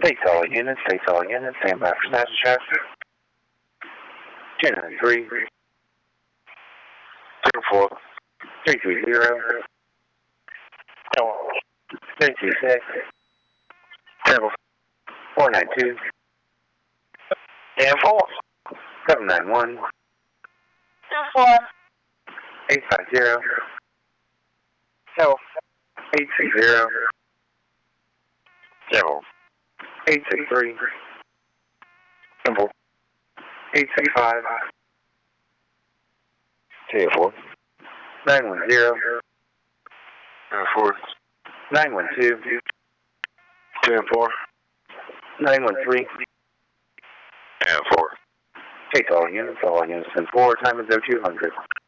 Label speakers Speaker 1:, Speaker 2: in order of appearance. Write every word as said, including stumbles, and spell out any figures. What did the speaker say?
Speaker 1: Take all units, take all units, stand by for passenger traffic. two nine three,
Speaker 2: Zero four.
Speaker 1: three three zero, three two six,
Speaker 2: Temple.
Speaker 1: four nine two,
Speaker 2: And four.
Speaker 1: seven nine one,
Speaker 3: Two four.
Speaker 1: eight five zero,
Speaker 2: Temple.
Speaker 1: eight six zero,
Speaker 2: Temple.
Speaker 1: eight six three,
Speaker 2: Temple.
Speaker 1: eight six five,
Speaker 2: Ten four.
Speaker 1: nine one zero,
Speaker 2: Ten four.
Speaker 1: nine one two,
Speaker 2: Ten four.
Speaker 1: nine one three.
Speaker 2: Ten four.
Speaker 1: Take all units, all units, and four, time is oh two hundred.